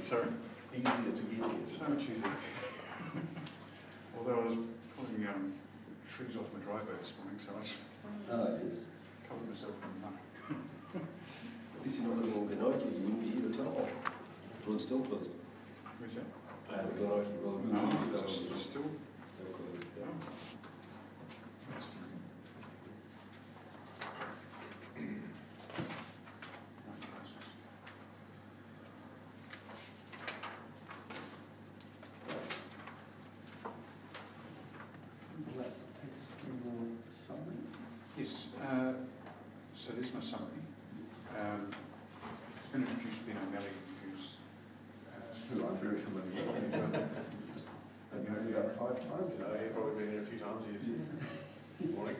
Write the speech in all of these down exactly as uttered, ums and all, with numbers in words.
Sorry. Easier to get here. So much easier. Although I was pulling um, trees off my driveway this morning, so I was Oh, yes. covered myself in mud. At least you're not living in Glenorchy, you wouldn't be here at all. Road's still closed. Where's that? Uh, the Glenorchy Road. No, is it's still, still. still closed, yeah. Will that take us through your summary? Yes, uh, so there's my summary. Um, it's been introduced Ben O'Malley, who's uh, Who I'm very familiar with. Have you heard about five times? Uh, you've probably been here a few times, yes. Good morning.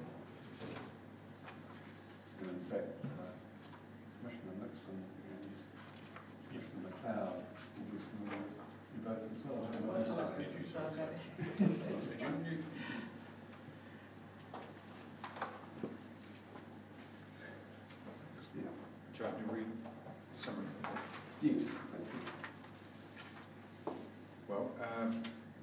And in fact, uh, Commissioner Nixon and Mister McLeod will be familiar with you both themselves. Did you? Yeah. Do you like me to read the summary? Yes, thank you. Well, um,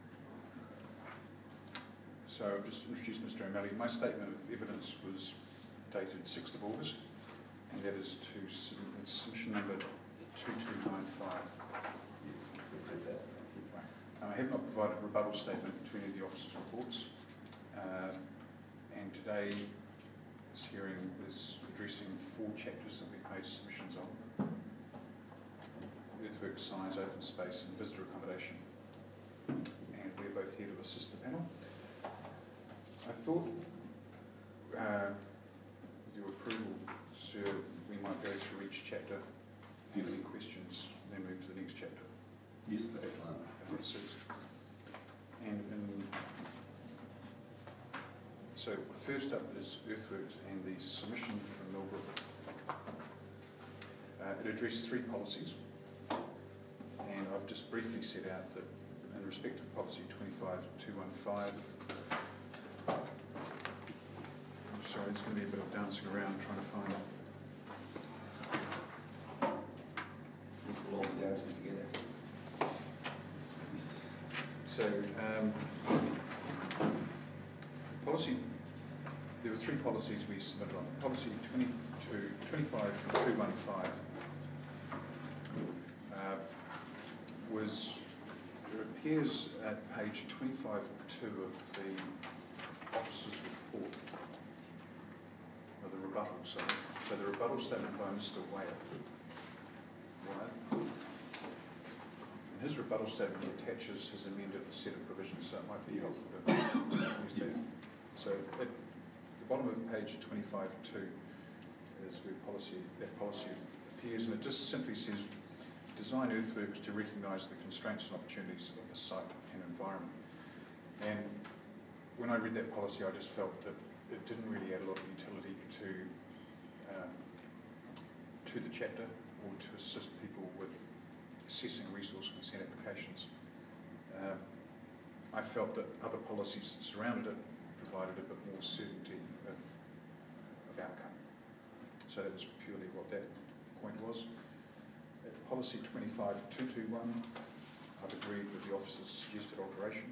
so I've just introduced Mister O'Malley. My statement of evidence was dated sixth of August, and that is to sub- submission number two two nine five. Yes, we've read that. Thank you. I have not provided a rebuttal statement to any of the officers' reports, uh, and today this hearing is addressing four chapters that we've made submissions on: earthworks, signs, open space, and visitor accommodation. And we're both here to assist the panel. I thought, uh, with your approval, sir, we might go through each chapter, have any questions, then move to the next chapter. Yes, that's fine. If that suits. And, and so first up is earthworks and the submission from Millbrook. Uh, it addressed three policies, and I've just briefly set out that in respect of policy twenty-five two one five, I'm sorry, there's going to be a bit of dancing around trying to find it. These will all be dancing together. So, um, policy, there were three policies we submitted on. Policy twenty-two, twenty-five two one five uh, was, it appears at page twenty-five two of the officer's report, or the rebuttal, sorry. So the rebuttal statement by Mister Wyeth. Wyeth. In his rebuttal statement, he attaches his amended set of provisions, so it might be helpful to use that. So at the bottom of page twenty-five two is where policy, that policy appears, and it just simply says, design earthworks to recognise the constraints and opportunities of the site and environment. And when I read that policy, I just felt that it didn't really add a lot of utility to, um, to the chapter, or to assist people with assessing resource consent applications. Um, I felt that other policies that surrounded it provided a bit more certainty of, of outcome. So that was purely what that point was. At policy twenty-five two two one, I've agreed with the officer's suggested alteration.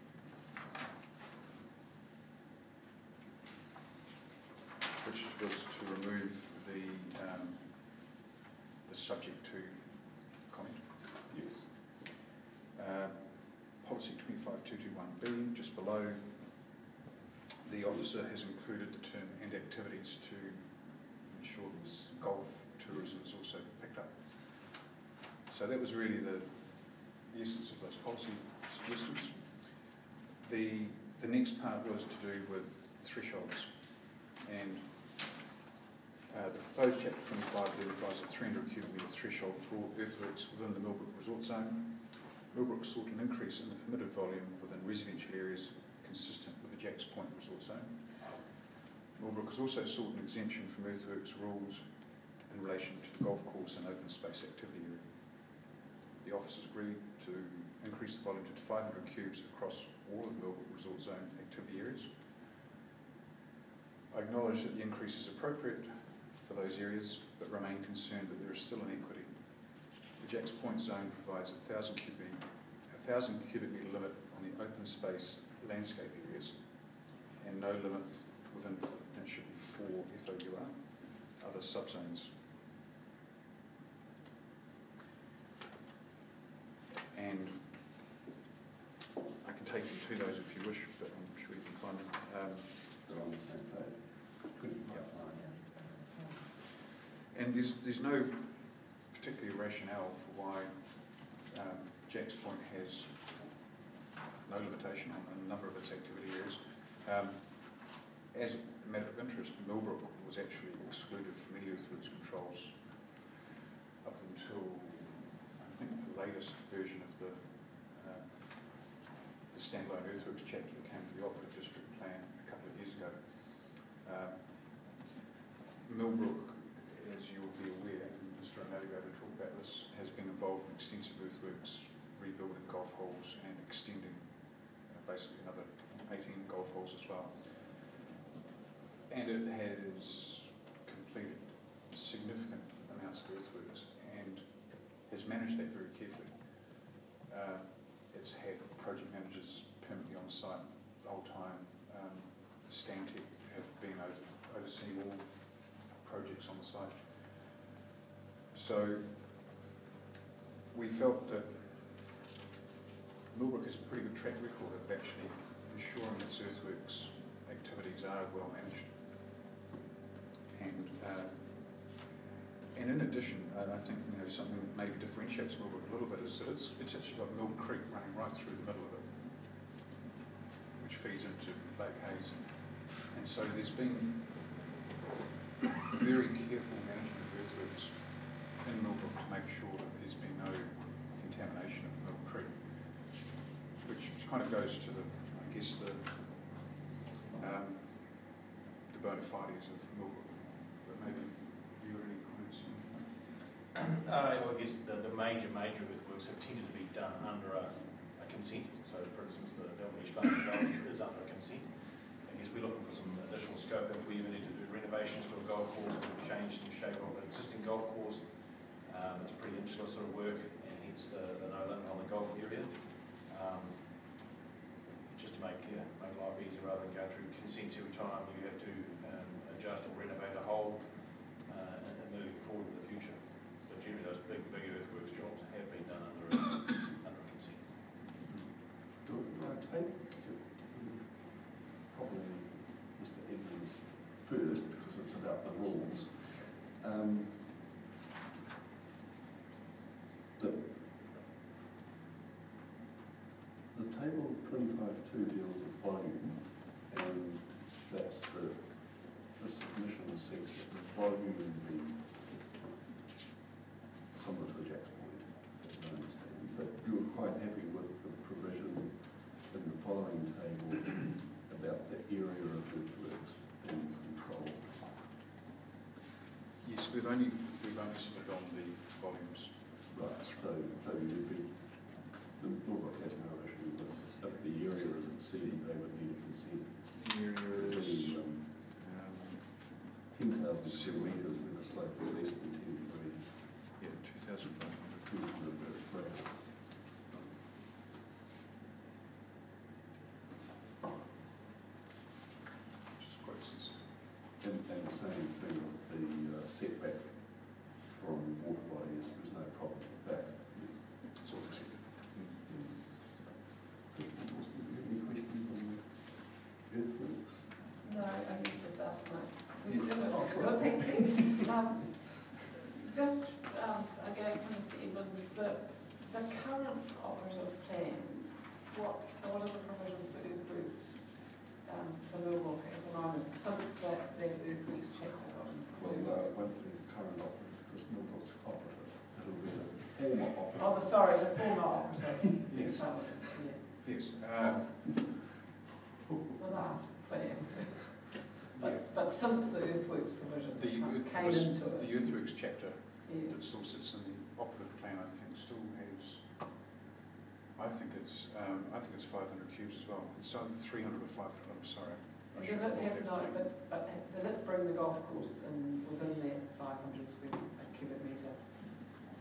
Which was to remove the, um, the subject to comment. Yes. Uh, policy twenty-five two two one B, just below, the officer has included the term and activities to ensure that golf tourism is also picked up. So that was really the, the essence of those policy suggestions. The, the next part was to do with thresholds, and Uh, the proposed chapter twenty-five identifies a three hundred cubic metre threshold for earthworks within the Millbrook Resort Zone. Millbrook sought an increase in the permitted volume within residential areas consistent with the Jacks Point Resort Zone. Millbrook has also sought an exemption from earthworks rules in relation to the golf course and open space activity area. The officers agreed to increase the volume to five hundred cubes across all of the Millbrook Resort Zone activity areas. I acknowledge that the increase is appropriate for those areas, but remain concerned that there is still inequity the Jacks Point zone provides a thousand cubic, a thousand cubic metre limit on the open space landscape areas, and no limit within, it should be four F O U R, other subzones. And I can take you to those if you wish, but I'm sure you can find them. Um, They're on the same page. Couldn't quite Yeah. find it. and there's, there's no particular rationale for why um, Jacks Point has no limitation on a number of its activity areas. Um, as a matter of interest, Millbrook was actually excluded from any earthworks controls up until, I think, the latest version of the, uh, the standalone earthworks chapter that came to the Operative District Plan a couple of years ago. Um, Millbrook, as you will be aware, and Mister O'Malley will talk about this, has been involved in extensive earthworks, rebuilding golf holes and extending uh, basically another eighteen golf holes as well. And it has completed significant amounts of earthworks and has managed that very carefully. Uh, it's had project managers permanently on site the whole time. Um, Stantec have been over, overseeing all projects on the site. So we felt that Millbrook has a pretty good track record of actually ensuring its earthworks activities are well managed. And uh, and in addition, uh, I think you know something that maybe differentiates Millbrook a little bit is that it's, it's actually got Mill Creek running right through the middle of it, which feeds into Lake Hayes. And so there's been very careful management of earthworks in Millbrook to make sure that there's been no contamination of Mill Creek, which kind of goes to the, I guess, the um, the bona fides of Millbrook. But maybe you have any comments on that? Uh, well, I guess the, the major, major earthworks have tended to be done under a, a consent. So, for instance, the Dalmatian Farm Development is under a consent. I guess we're looking for some additional scope if we even need to do renovations to a golf course or change the shape of an existing golf course. Um, it's pretty insular sort of work, and hence the, the no limit on the golf area. Um, just to make yeah, make life easier rather than go through consents every time you have to um, adjust or renovate a hole uh, and, and moving forward in the future. But generally those big, big earthworks jobs have been done under a, under a consent. Do I take, probably Mister Edmonds first, because it's about the rules. Um, the, the table twenty-five two deals with volume, and that's the, the submission says that the volume would be similar to the Jacks Point, as I understand. But you were quite happy with the provision in the following table about the area of earthworks being controlled. Yes, we've only we've only submitted on the volumes. Right, so, so you'd be, the Millbrook has no issue with, if the area is exceeding, they would need a consent. The area is The, um, um, ten thousand square metres with a slope of less than ten degrees. yeah, two thousand five hundred. Two is a bit flat. Which is quite extensive. And, and the same thing with the uh, setback from water bodies, there's no problem with that. It's all accepted. Any questions on earthworks? No, I need to just ask my, oh, thank you. Um, Just, um, again, for Mister Evans, the, the current operative plan, what, what are the provisions for earthworks um, for Millbrook at the moment, since that, that earthworks chapter got Well, included? no, it won't be the current operative, because Millbrook's operative. It'll be the former operative. Oh, the, sorry, the former operative. Yes. Yeah. Yes. Um, The last plan. But, but since the earthworks provisions the, came earth, into the, it. the earthworks chapter Yeah. that still sits in the operative plan, I think, still has. I think it's. Um, I think it's five hundred cubes as well. It's either three hundred or five hundred. I'm sorry. I Does should it have, have no, but, but does it bring the golf course in within that five hundred square cubic metre?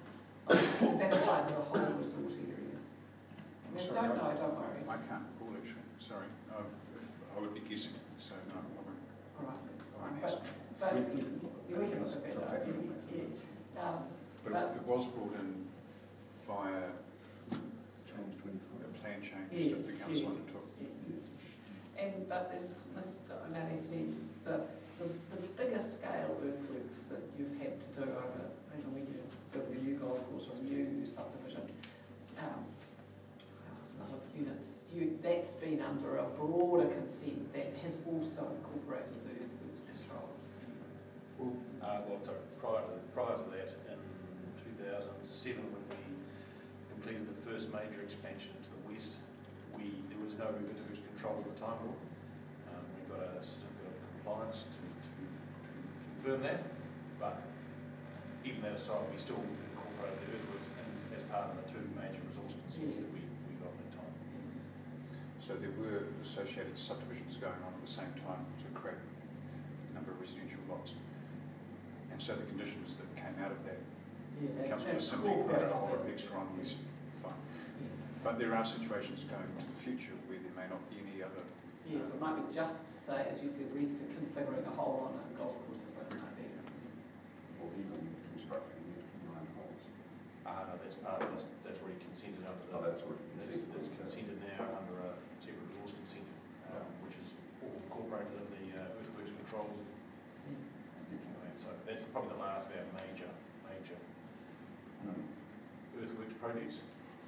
That applies to the whole resort area. I mean, Sorry, don't I- know, don't worry. I can't recall actually, sorry. Um, if, I would be guessing, so no, I won't. All right, that's I fine. won't But, ask. but We we can- can look at It's a that, fact. yes. Um, But But- it- it was brought in via Change a twenty-five. plan change Yes, that the council yes. undertook. And, but as Mister O'Malley said, the, the, the bigger scale earthworks that you've had to do over, over when you're building a new golf course or a new subdivision, um, a lot of units, you, that's been under a broader consent that has also incorporated the earthworks controls. Well, uh, well, sorry, prior to, prior to that, in two thousand seven, when we completed the first major expansion into the west, we, there was no earthworks control at the time. Um, we got a certificate of compliance to, to, to confirm that, but even that aside, we still incorporated the earthworks in, as part of the two major resource consents that we, we got at the time. So there were associated subdivisions going on at the same time to create a number of residential lots. And so the conditions that came out of that, Yeah, that- council that's just simply added a whole lot of incorporated. extra on the list. Fine. Yeah. But there are situations going into the future where there may not be any other. Yes, it might be just, say, as you said, reconfiguring a hole on a golf course or something like that. Or even constructing nine holes. Ah, no, that's part of this, that's already consented under the. Oh, that's already That's, consented. that's consented now under a separate resource consent, um, which is all incorporated in the uh, earthworks controls. Anyway, so that's probably the last of our major, major um, earthworks projects.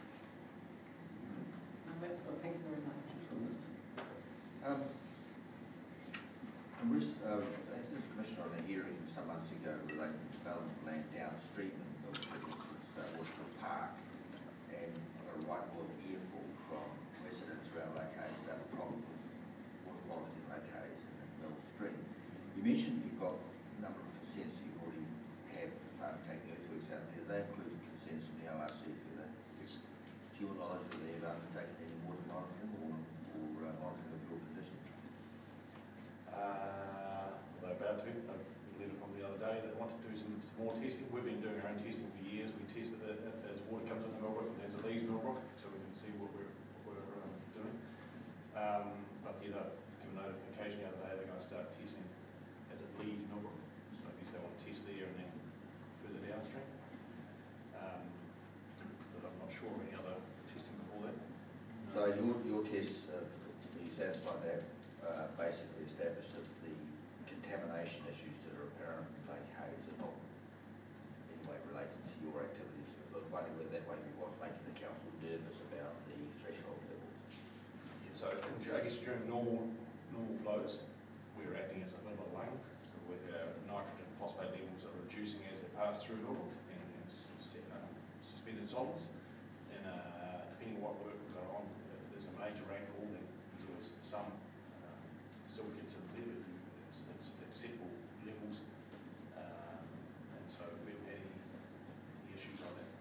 No, that's good, thank you very much. Um, I'm ris- uh, I had the commissioner on a hearing some months ago relating to development land downstream in Milford, which is uh, Woodford Park, and I got a right world earful from residents around Lake Hayes about the problems with water quality in Lake Hayes and in Mill Stream. You mentioned you've got a number of consents that you already have for taking earthworks out there. They include consents from the O R C, do they? Yes. To your knowledge, have they ever undertaken any water monitoring or, or uh, monitoring of your condition? Uh, they're about to, I letter from the other day, they want to do some, some more testing. We've been doing our own testing for years. We tested it as water comes into Millbrook, and as it leaves Millbrook, so we can see what we're, what we're um, doing. Um, but yeah, they've given notification the other day they're going to start testing as it leaves Millbrook. So I guess they want to test there and then further downstream. Um, but I'm not sure of any other testing before that. So your, your tests, uh, are you satisfied that uh, basically established that the contamination issues that are apparent in Lake Hayes are not in any way related to your activities? I was wondering whether that way was making the council nervous about the threshold levels. Yeah, so in- I guess during normal normal flows, we're acting as a mineral lung, so with our nitrogen phosphate levels are reducing as they pass through Millbrook and, and s- s- um, suspended solids. And uh, depending on what work we've got on, if there's a major rainfall, then there's always some um, silicates in there, but it's, it's acceptable levels. Um, and so we haven't had any, any issues on that.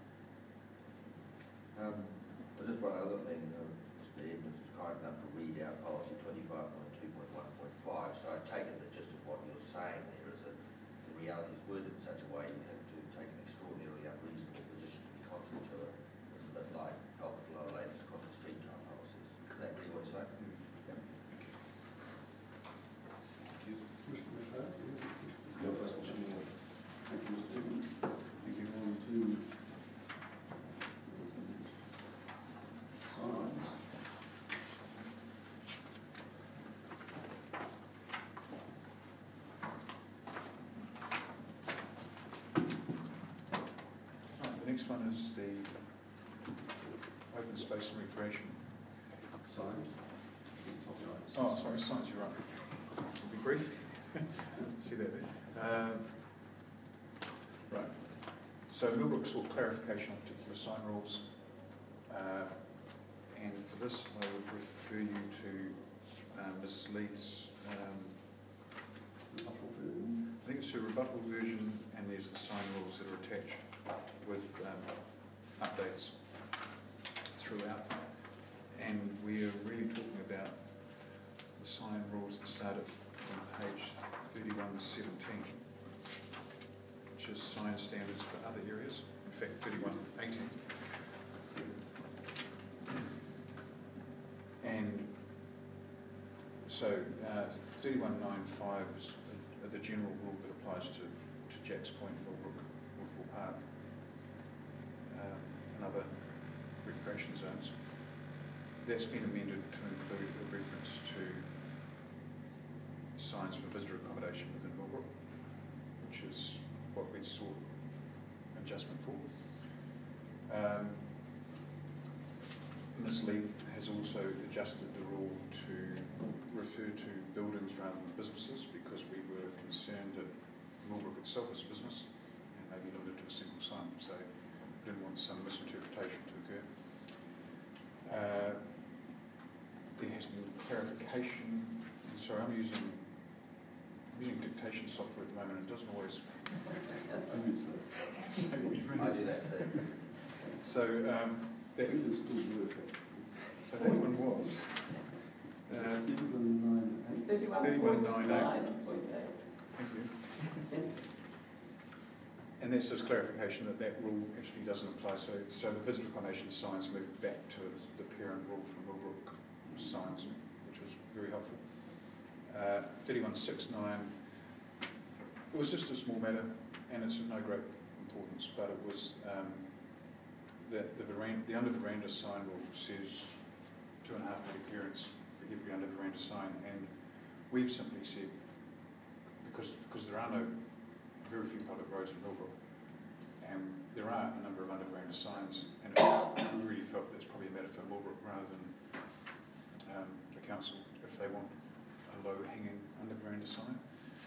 Um, well, just one other thing, uh, Mister Edmonds was kind enough to read out policy twenty-five point two point one point five, so I take it that just of what you're saying there is that the reality is worded in such a way you have to take an extraordinarily unreasonable position to be contrary to it. It's a bit like help with lower ladies across the street type policies. Is that really what you're saying? Yeah. Thank you. Commissioner Machado, do you have any questions? No question. Thank you, Mister Edmonds. Thank you. On to signs. Right, the next one is the open space and recreation. Signs. Oh, sorry, signs, you're right. I'll be brief. Didn't see that there. Um, Right. So Millbrook sought clarification on particular sign rules. Uh, and for this, I would refer you to uh, Miz Leith's, um, Rebuttal version. I think it's her rebuttal version, and there's the sign rules that are attached with um, updates throughout. And we're really talking about the sign rules that start at from page thirty-one seventeen, which is sign standards for other areas. In fact thirty-one eighty. And so uh, thirty-one ninety-five is the, the general rule that applies to, to Jacks Point, Millbrook, Woodfall Park, um, and other recreation zones. That's been amended to include a reference to signs for visitor accommodation within Millbrook, which is what we sought adjustment for. Um, Miz Leith has also adjusted the rule to refer to buildings rather than businesses, because we were concerned that Millbrook itself is a business and maybe limited to a single sign, so we didn't want some misinterpretation to occur. Uh, there has been clarification. Sorry, I'm using using dictation software at the moment, and it doesn't always say what you mean. I do that too. So um, that, Fingers still work. so that one was uh, Thirty-one nine eight. Thirty-one thirty-one point nine nine point eight. thank you. And that's just clarification that that rule actually doesn't apply. So, so the visitor accommodation signs moved back to the parent rule from Millbrook signs, which was very helpful. Uh, thirty-one sixty-nine, it was just a small matter, and it's of no great importance, but it was um, that the veranda, the under veranda sign rule says two and a half metre clearance for every under veranda sign, and we've simply said, because because there are no very few public roads in Millbrook, and there are a number of under veranda signs, and it, we really felt that's probably a matter for Millbrook rather than um, the council if they want a low-hanging under veranda sign.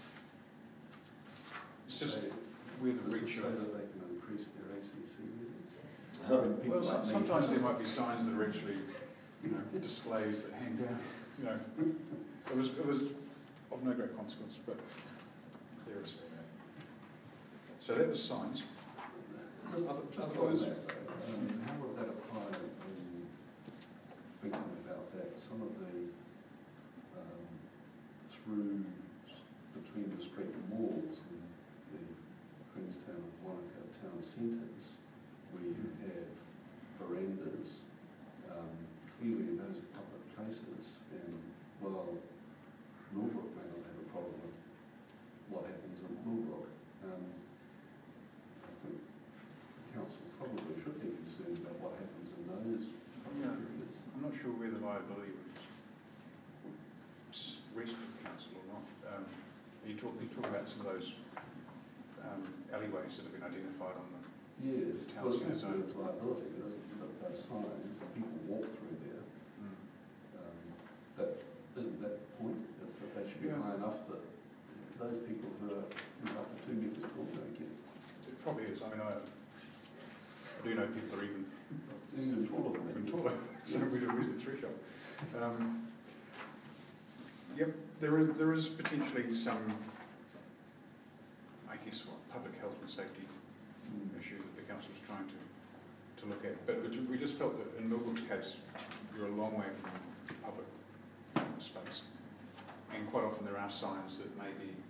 It's just where the reach So of. that they can increase their A C C meters. Well, some, sometimes there might be signs that are actually, you know, displays that hang down. You know, it was it was of no great consequence, but there is. So that was signs. Just, Other- just on otherwise- that, though, um, how would that apply in thinking about that? Some of the um, through s- between the street walls and the Queenstown and Wanaka town centres, where you have verandas, um, clearly those are public places, and while Millbrook may not have a problem with what happens in Millbrook, um, I think the council probably should be concerned about what happens in those public Yeah. areas. I'm not sure where the liability would would s- rest with the council or not. Um, you talk you talk about some of those um, alleyways that have been identified on the. Yeah, The town well, it's centre not zone. liability, it isn't, but those signs, people walk through there, Mm. um, that, isn't that the point? Is that they should be Yeah. high enough that those people who are up to two metres tall don't get It probably is. I mean, I, I do know people are even even taller than even that. taller. So we do where's the threshold? Um, yep, there is there is potentially some, I guess, what public health and safety Mm. issue that the council is trying to, to look at. But we ju- we just felt that in Millbrook's case, you're a long way from public space. And quite often there are signs that may be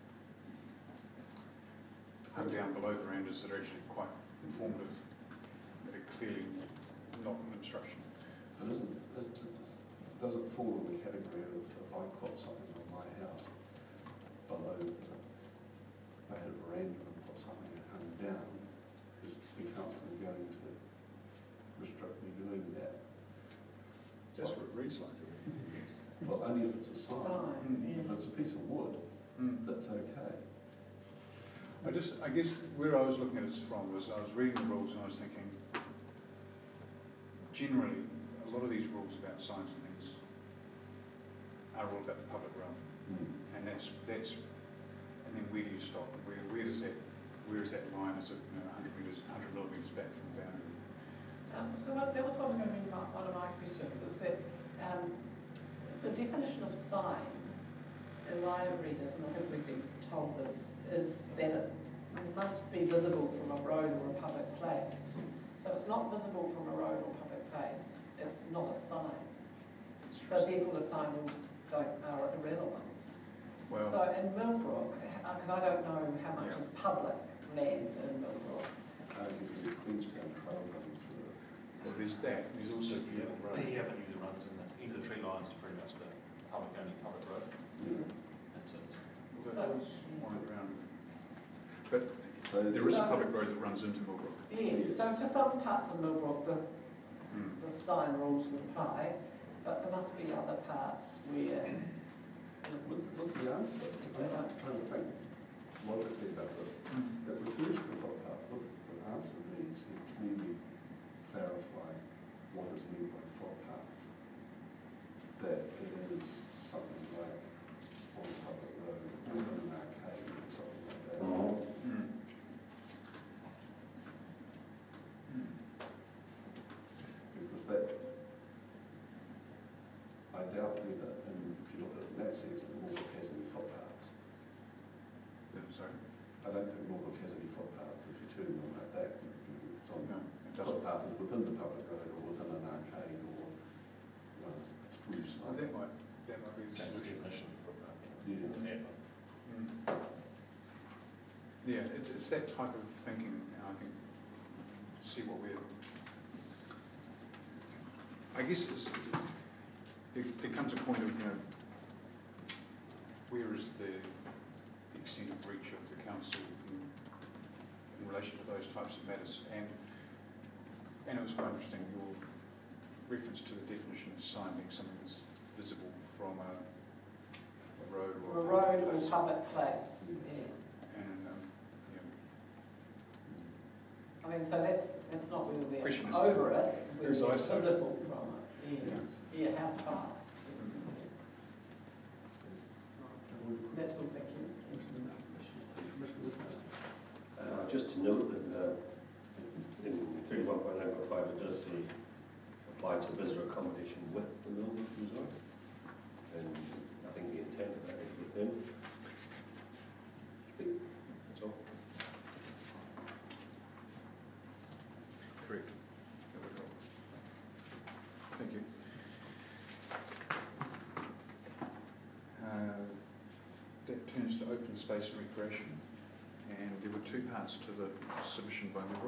hung down below verandas that are actually quite informative, that are clearly not an obstruction. But isn't, it does it fall in the category of if I put something on my house below the, I had a veranda and put something and hung down, is the council going to restrict me doing that? That's what it reads like. Well, only if it's a sign. Sign, If it's a piece of wood, Mm. that's okay. I just, I guess where I was looking at this from was I was reading the rules and I was thinking, generally, a lot of these rules about signs and things are all about the public realm, and that's that's, and then where do you stop? Where where does that where is that line? Is it, you know, one hundred metres, one hundred millimetres back from the boundary? Um, so what, that was one of, my, one of my questions, is that um, the definition of sign, as I read it, and I think we've been told this, is that it must be visible from a road or a public place. So if it's not visible from a road or public place, it's not a sign. So therefore the sign rules don't, are irrelevant. Well, So in Millbrook, because I don't know how much Yeah. is public land in Millbrook, arguably a Queenstown trail running through it. Well, there's that, there's also the Yeah, Eagle Road. the avenue that runs in the, end of the tree lines is pretty much the public only public road. Yeah. That's it. That So- was one around. But So there is a So- public road that runs into Millbrook. Yes, so for some parts of Millbrook, the, Hmm. the sign rules would apply, but there must be other parts where, Look, look the answer, I'm not trying to think logically about this. Hmm. It refers to the footpath, look, the answer reads, can you clarify what is meant by footpath? That it is something like on a public road, or an arcade, or something like that. Hmm. Hmm. Because that, I doubt whether, and if you look at it in that sense, that Millbrook has any footpaths. I'm sorry. I don't think Millbrook has any footpaths, if you turn them like that, it's on, No, it doesn't. footpath is within the public road or within an arcade or uh, through Oh, something. that might, that might be the Change the solution. definition of footpath. Yeah. Yeah. Mm. Yeah, it's, it's that type of thinking, and I think, see what we're, I guess it's, there, there comes a point of, you know, where is the extent of reach of the council in, in relation to those types of matters, and, and it was quite interesting, your reference to the definition of sign being something that's visible from a, a road or a a road public or place. public place, yeah. And, um, yeah, I mean, so that's, that's not whether we're Question is- over it, it's whether Where's we're ISO? visible from it, yes. Yeah, how far? That's all, thank you. Uh, just to note that uh, in thirty-one point nine point five, it does say apply to visitor accommodation with the Millbrook Resort. And I think the intent of that is within. That's all. correct. That would help. Thank you. Uh, That turns to open space and recreation, and there were two parts to the submission by Millbrook.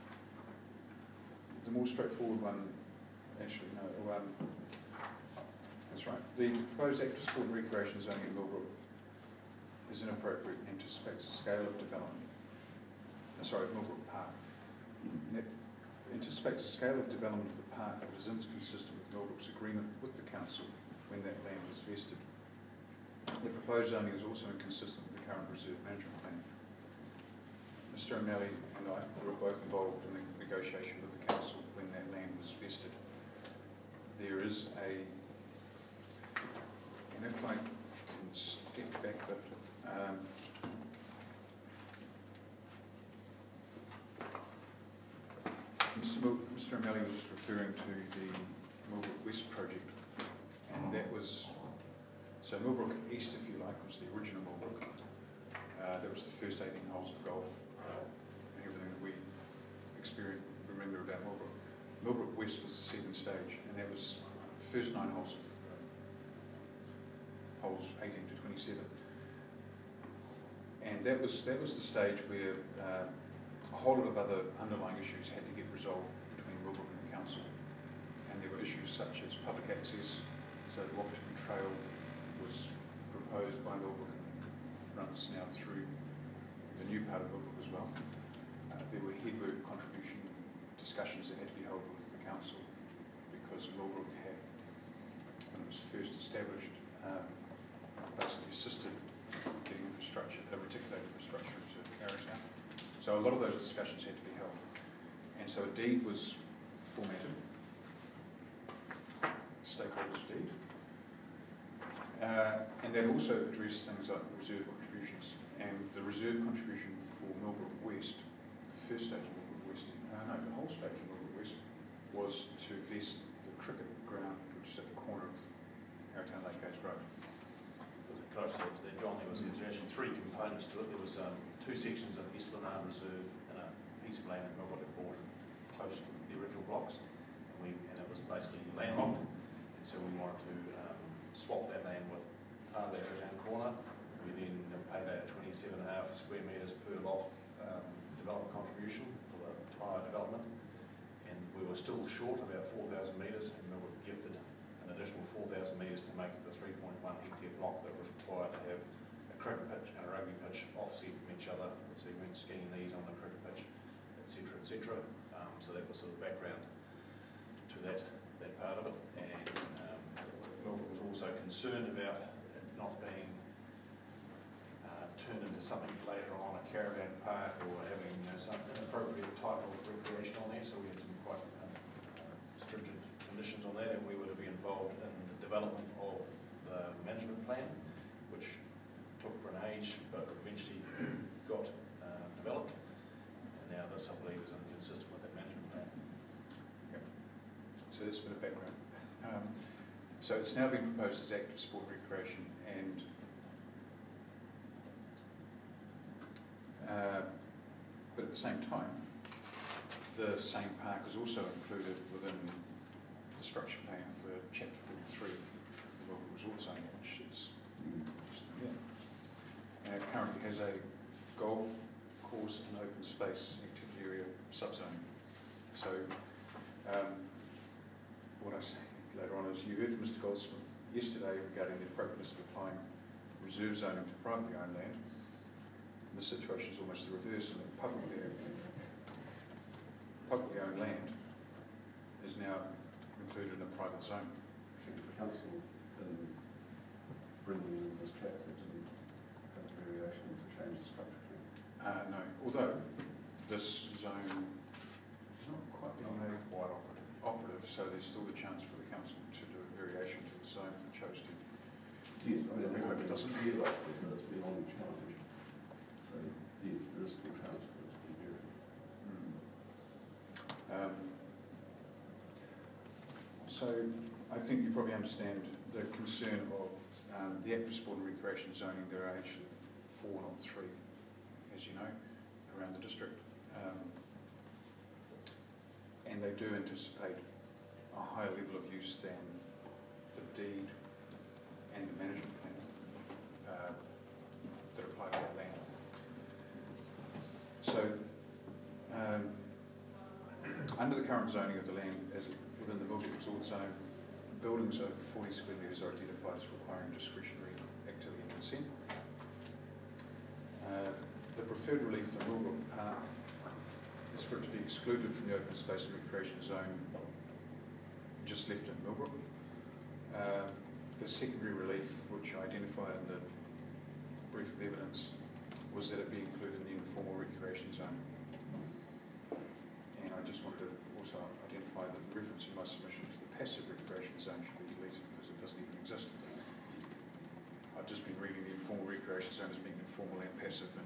The more straightforward one, actually, no, um, that's right. The proposed act of sport and recreation zoning in Millbrook is inappropriate and anticipates the scale of development, uh, sorry, Millbrook Park. And it anticipates the scale of development of the park that is inconsistent with Millbrook's agreement with the council when that land is vested. The proposed zoning is also inconsistent with the current reserve management plan. Mister O'Malley and I were both involved in the negotiation with the council when that land was vested. There is a, and if I can step back a bit, um, Mister Mil- Mister O'Malley was referring to the Millbrook West project, and that was, so Millbrook East, if you like, was the original Millbrook. Uh, that was the first eighteen holes of golf uh, and everything that we experienced, remember about Millbrook. Millbrook West was the second stage, and that was the first nine holes of uh, holes eighteen to twenty-seven. And that was that was the stage where uh, a whole lot of other underlying issues had to get resolved between Millbrook and the council. And there were issues such as public access, so the Wakatipu Trail was proposed by Millbrook and runs now through the new part of Millbrook as well. Uh, there were headwork contribution discussions that had to be held with the council because Millbrook had, when it was first established, um, basically assisted getting infrastructure, uh, reticulated infrastructure into Arrowtown. So a lot of those discussions had to be held. And so a deed was formatted, stakeholders deed. Uh, and that also addressed things like reserve contributions. And the reserve contribution for Millbrook West, the first stage of Millbrook West, uh, no, the whole stage of Millbrook West, was to vest the cricket ground, which is at the corner of Arrowtown Lake Gates Road. Can I just add to that, John, there was, there was actually three components to it. There was um, two sections of Esplanade Reserve and a piece of land that Millbrook had bought post the original blocks. And, we, and it was basically landlocked. And so we wanted to um, swap that land with part of that Arrowtown corner. We then paid out twenty-seven and a half square metres per lot um, development contribution for the prior development, and we were still short about four thousand metres, and we were gifted an additional four thousand metres to make the three point one hectare block that was required to have a cricket pitch and a rugby pitch offset from each other, so you weren't skiing knees on the cricket pitch, et cetera, et cetera. Um, so that was sort of background to that, that part of it. And um, Milbrook was also concerned about it not being uh, turned into something later on, a caravan park, or having you know, some inappropriate type of recreation on there, so we had some quite um, uh, stringent conditions on that, and we were to be involved in the development of the management plan, which took for an age, but eventually got uh, developed. And now this, I believe, is inconsistent with that management plan. Yep. So that's a bit of background. Um, so it's now been proposed as active sport recreation, and uh, but at the same time, the same park is also included within the structure plan for Chapter forty-three, the World Resort Zone, which is just, yeah. And it currently has a golf course and open space activity area subzone. So um, what I say later on is you heard from Mister Goldsmith yesterday regarding the appropriateness of applying reserve zoning to privately owned land. And the situation is almost the reverse, and that publicly, publicly owned land is now included in a private zone. I think the council can bring in this chapter to have a variation to change the structure. Uh, no, although this zone is not quite being made quite operative, operative, so there's still the chance for the council to do a variation to the zone if it chose to. Yes, I mean, We hope it doesn't. be like because it's beyond challenge. So yes, there is still chance for it to be varied. Um, so I think you probably understand the concern of um, the active sport and recreation zoning. There are actually four, not three, as you know, around the district. Um, and they do anticipate a higher level of use than the deed and the management plan uh, that apply to that land. So, um, under the current zoning of the land, as it, within the Milbrook Resort Zone, buildings over forty square metres are identified as requiring discretionary activity and consent. Uh, the preferred relief for Milbrook Park is for it to be excluded from the open space and recreation zone just left in Milbrook. Uh, the secondary relief, which I identified in the brief of evidence, was that it be included in the informal recreation zone. And I just wanted to also identify that the reference in my submission to the passive recreation zone should be deleted because it doesn't even exist. I've just been reading the informal recreation zone as being informal and passive, and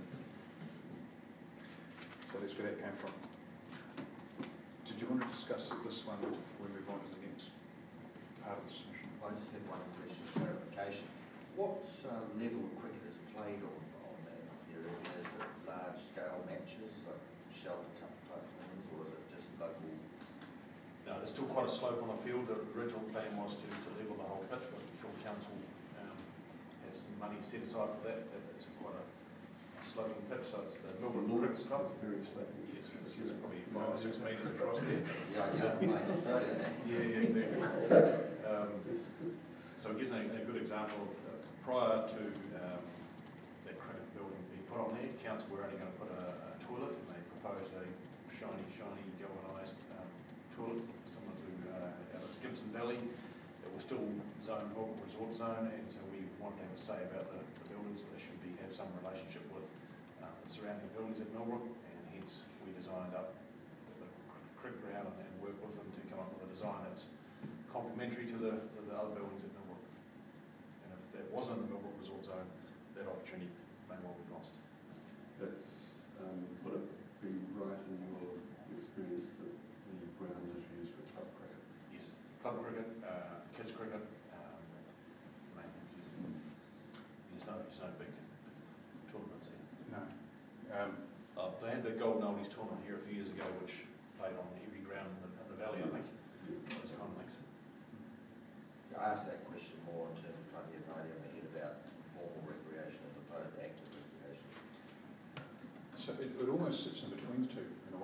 so that's where that came from. Did you want to discuss this one before we move on to the next part of the submission? I just have one question, clarification. What uh, level of cricket is played on, on that area? Is it large scale matches, like shelter type type things, or is it just local? No, there's still quite a slope on the field. The original plan was to, to level the whole pitch, but the Field Council um, has some money set aside for that. that it's quite a, a sloping pitch, so it's the Milbrook Cricket Club. It's very sloping. Yes, it's, it's probably five or six metres across there. Yeah, yeah, playing Australia now. Yeah, yeah, exactly. Um, so it gives a, a good example of uh, prior to um, that cricket building being put on there, council were only going to put a, a toilet, and they proposed a shiny, shiny galvanised um, toilet similar to uh, out of Gibson Valley. It was still zone book resort zone, and so we wanted to have a say about the, the buildings. They should be have some relationship with uh, the surrounding buildings at Milbrook, and hence we designed up the cricket ground and, and work with them to come up with a design that's complementary to the, to the other buildings at Milbrook. And if that wasn't the Milbrook Resort Zone, that opportunity may well be lost. That's, um, would it be right in your experience that the ground is used for club cricket? Yes, club cricket, uh, kids cricket, um, it's the main thing. There's no, there's no big tournaments there. No. Um, Uh, they had the Golden Oldies tournament here a few years ago, which played on every ground in the, in the valley, I think. Those kind of things. I asked that question more in terms of trying to get an idea in my head about formal recreation as opposed to active recreation. so it, it almost sits in between the two in a way.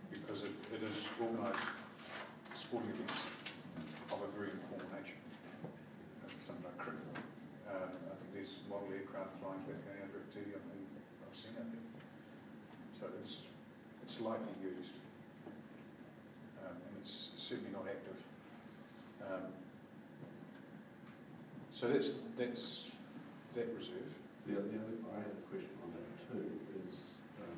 because it, it is organised sporting events of a very informal nature. Uh, Something like cricket. Um, I think there's model aircraft flying back going under at T D, I mean, I've seen that there. So it's, it's lightly used. Um, and it's certainly not active. Um, so that's, that's that reserve. The other, the other, I had a question on that too, is, um,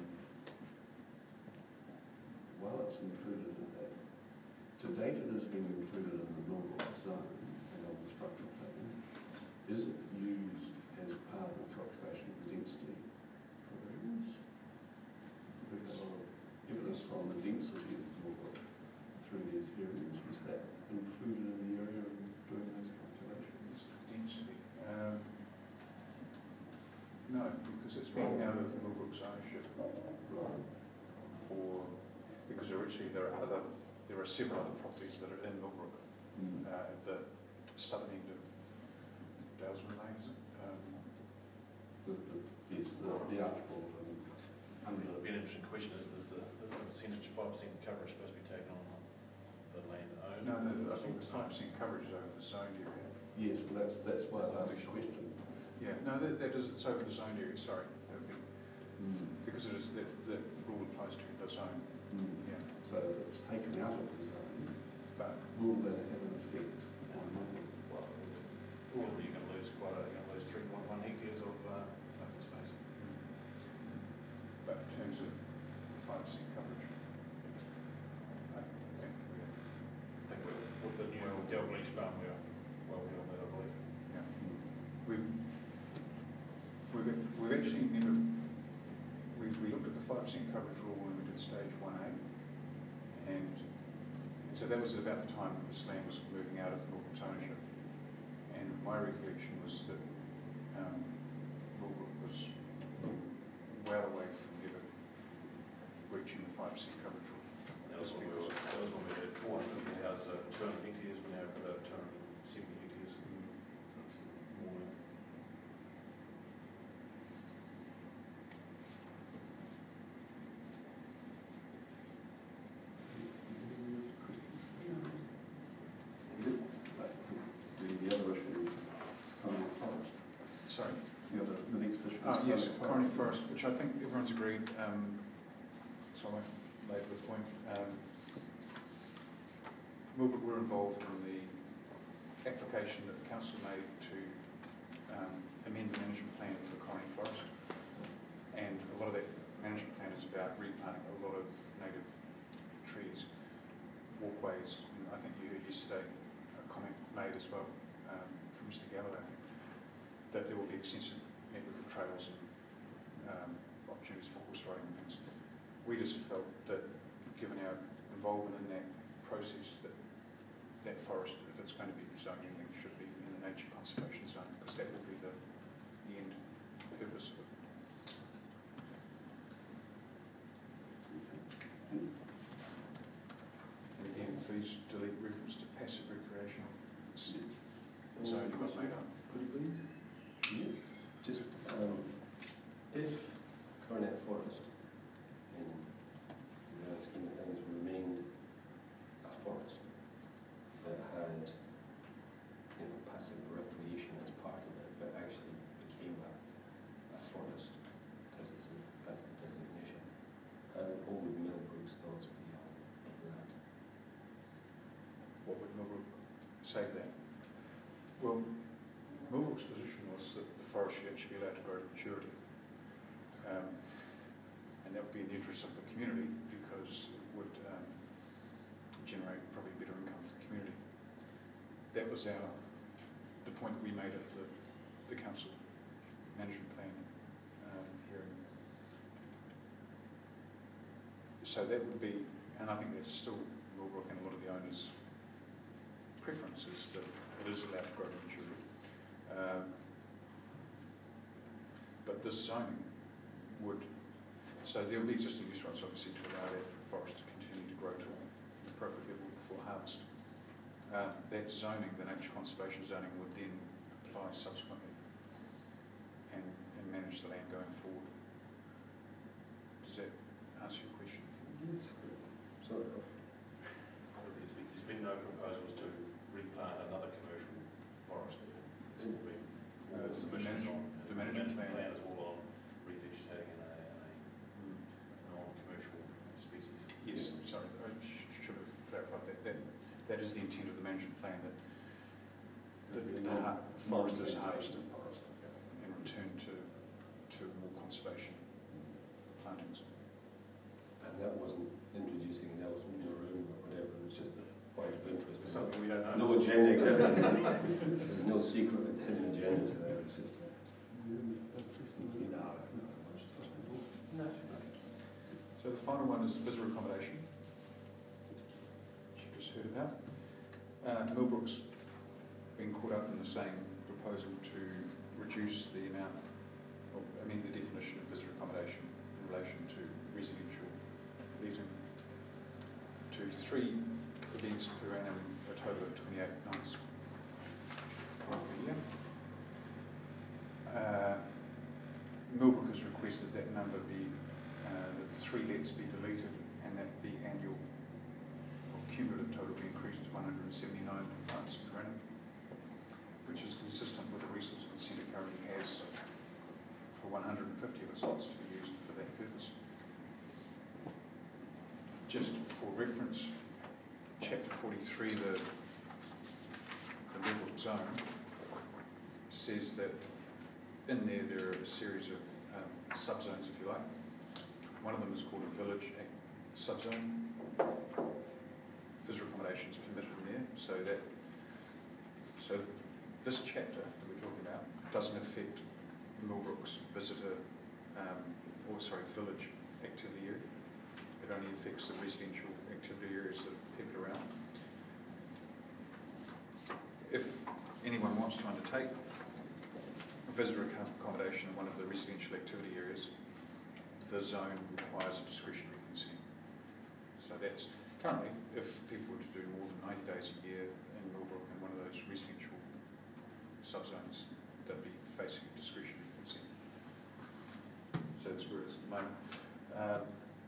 while it's included in that, to date it has been included in the Millbrook zone and on the structural plan, is it used as part of the calculation of density for areas? We've got a lot of evidence from the density of Millbrook through these areas. Was that included in the area in doing those calculations? Density. Um, no, because it's been out of Millbrook's ownership Right. for, because originally there are other, there are several other properties that are in Millbrook, Mm. uh, at the southern end of Dalesman Lane, is it? Um, The, the, yes, the, the Archibald and I mean, it'll under, be an interesting question, is, is the, is the percentage, five percent coverage supposed to be taken on the land owned? no, no, I think the five percent coverage is over the zoned area. yes, well, that's, that's why I asked the question. Yeah, no, that, that is, it's over the zoned area, sorry. That would be- Mm. Because it is, that, that rule applies to the zone, Mm. yeah. So if it's taken out of the zone, But will that have an effect on Millbrook? Well, well, you're going to lose quite a, you're going to lose three point one hectares of uh, open space. But in terms of five percent coverage, I think we're, I think we're, with the new Dalgleish farm, we're well beyond that, I believe. yeah. We've, we've, we've actually never, we, we looked at the five percent coverage rule when we did stage one A. And so that was about the time that this land was moving out of Millbrook's ownership. And my recollection was that um, Millbrook was well away from ever reaching the five percent coverage rule. That was when we were, that was when we had four hundred fifty houses, uh, two hundred hectares, we're now at about two hundred seventy hectares. So it's more than. The, the other issue is Coronic Forest. Sorry. The other, the next issue is Uh, yes, Coronic Coronic Forest, which I think everyone's agreed, um, so I won't labour the point. Um, Millbrook were involved in the application that the council made to um, amend the management plan for Coronic Forest. And a lot of that management plan is about replanting a lot of native trees, walkways, and I think you heard yesterday a comment made as well um, from Mister Galloway, I think, that there will be extensive network of trails and um, opportunities for horse riding and things. We just felt that given our involvement in that process, that that forest, if it's going to be zoned anything, should be in the nature conservation zone, because that will be the, the end purpose of it. And again, please delete reference to passive recreational zone you must made up. Could you please? Yes. Just, um, if Cornet Forest, in the grand scheme of things, remained a forest that had, you know, passive recreation as part of it, but actually became a, a forest, because it's a, that's the designation, uh, what would Millbrook's thoughts be on that? What would Millbrook say to that? Well, Millbrook's position was that the forest should actually be allowed to grow to maturity. Um, and that would be in the interest of the community, because it would um, generate probably better income for the community. That was our, the point that we made at the, the council management plan um, hearing. So that would be, and I think that is still Millbrook and a lot of the owners' preferences, that it is allowed to grow to maturity. Um, but this zoning would, so there will be existing use rights obviously to allow that forest to continue to grow to an appropriate level before harvest. Uh, that zoning, the nature conservation zoning, would then apply subsequently and, and manage the land going forward. Does that answer your question? Yes. Sorry. There's been, there's been no proposals to replant another commercial forest there. It's all been, Uh, the the submissions manage- on, the management plan. plan is all on revegetating in a, in a non-commercial species. Yes, sorry, I sh- should have clarified that. That, that is the intent of the management plan, that the, the, har- the forest is harvested and returned to, to more conservation plantings. And that wasn't introducing an elephant in the room or whatever, it was just a point of interest. Something we don't know. No agenda, exactly. There's no secret hidden agenda to that, it's just. No. So the final one is visitor accommodation, which you just heard about. Uh, Millbrook's been caught up in the same proposal to reduce the amount, or amend the definition of visitor accommodation in relation to residential letting to three events per annum, a total of twenty-eight nights per year. Uh, Millbrook has requested that number be, uh, that three lets be deleted and that the annual or cumulative total be increased to one hundred seventy-nine nights per annum, which is consistent with the resource consent it currently has for one hundred fifty of its lots to be used for that purpose. Just for reference, chapter forty-three, the, the Millbrook zone, says that in there there are a series of um, subzones, if you like. One of them is called a village act subzone. Visitor accommodation is permitted in there, so that so this chapter that we're talking about doesn't affect Millbrook's visitor, um, or sorry, village activity area. It only affects the residential activity areas that are peppered around. If anyone wants to undertake visitor accommodation in one of the residential activity areas, the zone requires a discretionary consent. So that's currently, if people were to do more than ninety days a year in Millbrook in one of those residential subzones, they'd be facing a discretionary consent. So that's where it is at the moment. Um,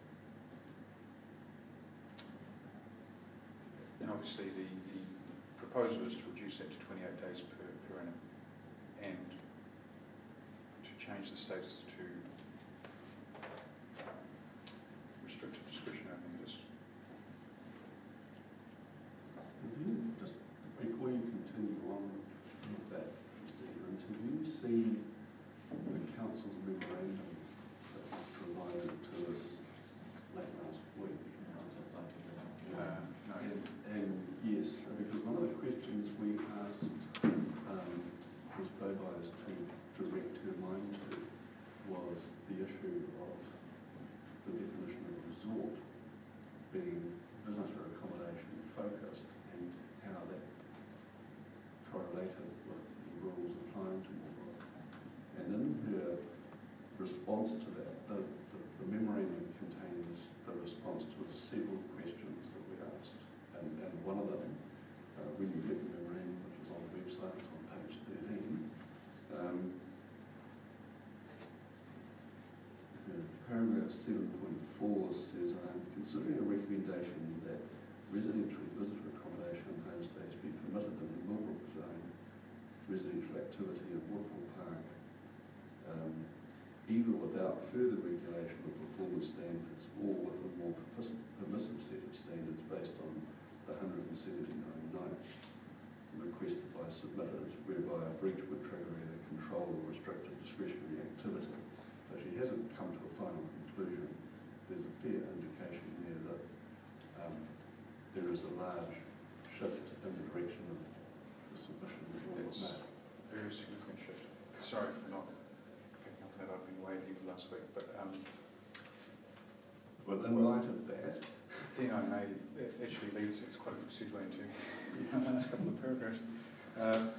and obviously the, the proposal is to reduce that to twenty-eight days per, per annum, and to change the status to restricted discretion, I think it is. Have you, just before you continue on with that, Mister Evans, have you seen the council's memorandum that was provided to us late last week? I'd just like to get up. Uh, no. And, and yes, because one of the questions we asked um, Miz Bobies to direct her mind to was the issue of the definition of resort being visitor accommodation focused and how that correlated with the rules applying to Millbrook. And in her response to that, the, the, the memorandum contains the response to several questions that we asked. And, and one of them, uh, when you get the memorandum, which is on the website, it's on page thirteen, um, paragraph seven point four says, I'm considering a recommendation that residential visitor accommodation and homestays be permitted in the Millbrook zone, residential activity in Woodville Park, um, either without further regulation of performance standards or with a more permissive set of standards based on the one hundred seventy-nine nights requested by submitters, whereby a breach would trigger either control or restricted discretionary activity. So she hasn't come to a final conclusion. There's a fair indication there that um, there is a large shift in the direction of the submission that was It's made. a very significant shift. Sorry for not picking up on that opening way at the end of last week, but um, Well, in light of that, then I may it actually leads, it's quite a good segue into the last couple of paragraphs. Uh,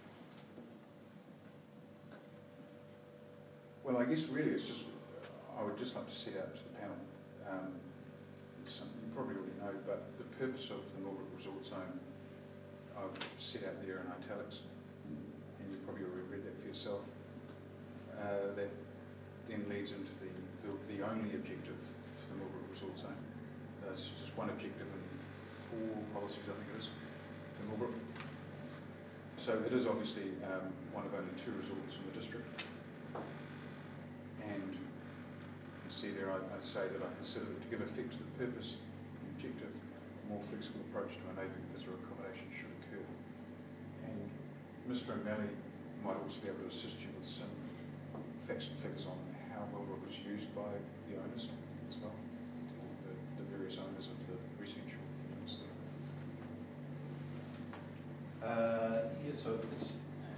well, I guess really it's just, I would just like to set out to the panel, um, something you probably already know, but the purpose of the Millbrook Resort Zone, I've set out there in italics, and you probably already read that for yourself. Uh, that then leads into the, the, the only objective for the Millbrook Resort Zone, That's just one objective and four policies, I think it is, for Millbrook. So it is obviously um, one of only two resorts in the district. And you can see there, I, I say that I consider that to give effect to the purpose and objective, a more flexible approach to enabling visitor accommodation should occur. And Mister O'Malley might also be able to assist you with some facts and figures on how Millbrook was used by the owners as well, the, the various owners of the residential units there. Uh, yeah, so it's,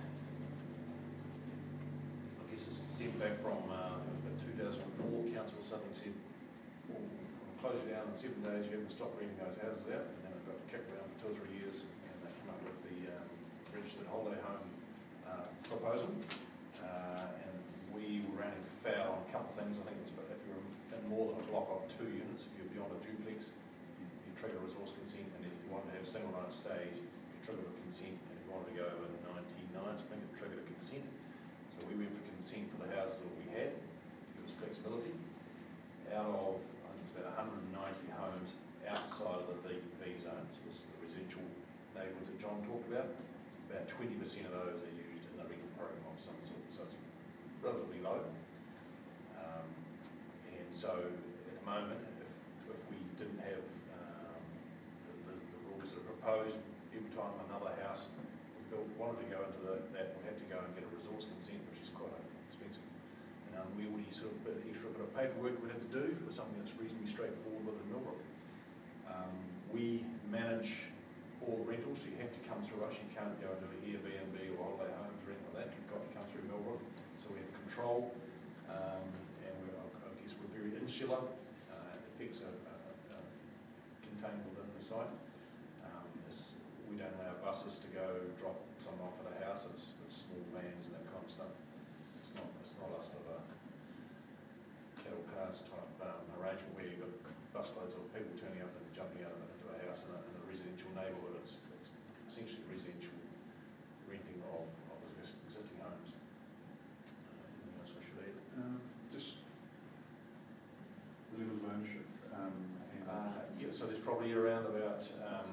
I guess it's a step back from, uh, I think it was about two thousand four, council something said, well, we'll close you down in seven days, you haven't stopped renting those houses out, and then it got kicked around for two or three years, and they came up with the um, registered holiday home uh, proposal, uh, and we were running foul on a couple of things. I think it was for, if you're in more than a block of two units, if you're beyond a duplex, you, you trigger resource consent, and if you wanted to have single night stays, you trigger a consent, and if you wanted to go over nineteen nights, I think it triggered a consent. So we went for consent for the houses that we had. It was flexibility. Out of, I think it's about one hundred ninety homes outside of the V, V zones, which is the residential neighbourhoods that John talked about, about twenty percent of those are used in the rental program of some sort, so it's relatively low. Um, and so at the moment, if, if we didn't have um, the, the, the rules that are proposed, every time another house was built, wanted to go into the, that, would have to go and get a resource consent, which is quite expensive. And um, we would sort of bit extra bit of paperwork we'd have to do for something that's reasonably straightforward within Millbrook. Um, we manage all the rentals, so you have to come through us. You can't go into an Airbnb or holiday homes or anything like that. You've got to come through Millbrook. So we have control, um, and we're, I guess we're very insular. Uh, it affects are, are, are contained within the site. Um, it's, we don't allow buses to go drop someone off at a house. It's, it's small vans and that kind of stuff. It's not, it's not a sort of a cattle cars type um, arrangement where you've got busloads of people turning up and jumping out of it into a house in a, in a residential neighbourhood. It's, it's essentially residential renting of, of existing homes. Uh, else I should add? Um, just level of ownership. Um, and Uh, yeah, so there's probably around about um,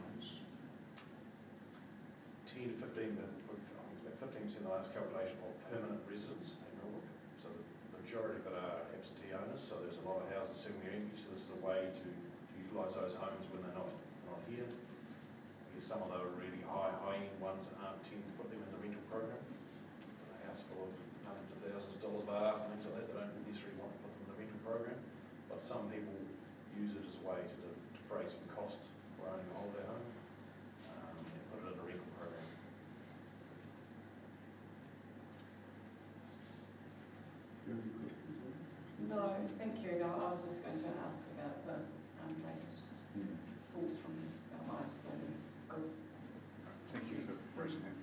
ten to fifteen, I think it's about fifteen percent of the last calculation of permanent residents in Millbrook. So the majority of it are absentee owners, so there's a lot of houses sitting there empty, so this is a way to utilise those homes when they're not, not here. I guess some of the really high, high-end ones aren't tend to put them in the rental program. A house full of hundreds of thousands of dollars of art and things like that, they don't necessarily want to put them in the rental program. But some people use it as a way to defray some costs for owning a holiday home um, and put it in a rental program. No, thank you. No, I was just going to ask about the um, latest thoughts from this advice. So it's good. thank you for raising that.